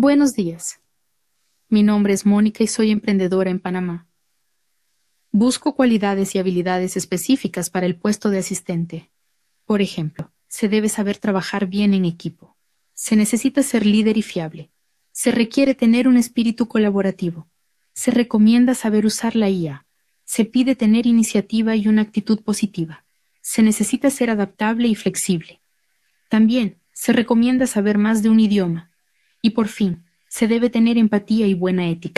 Buenos días. Mi nombre es Mónica y soy emprendedora en Panamá. Busco cualidades y habilidades específicas para el puesto de asistente. Por ejemplo, se debe saber trabajar bien en equipo. Se necesita ser líder y fiable. Se requiere tener un espíritu colaborativo. Se recomienda saber usar la IA. Se pide tener iniciativa y una actitud positiva. Se necesita ser adaptable y flexible. También se recomienda saber más de un idioma. Y por fin, se debe tener empatía y buena ética.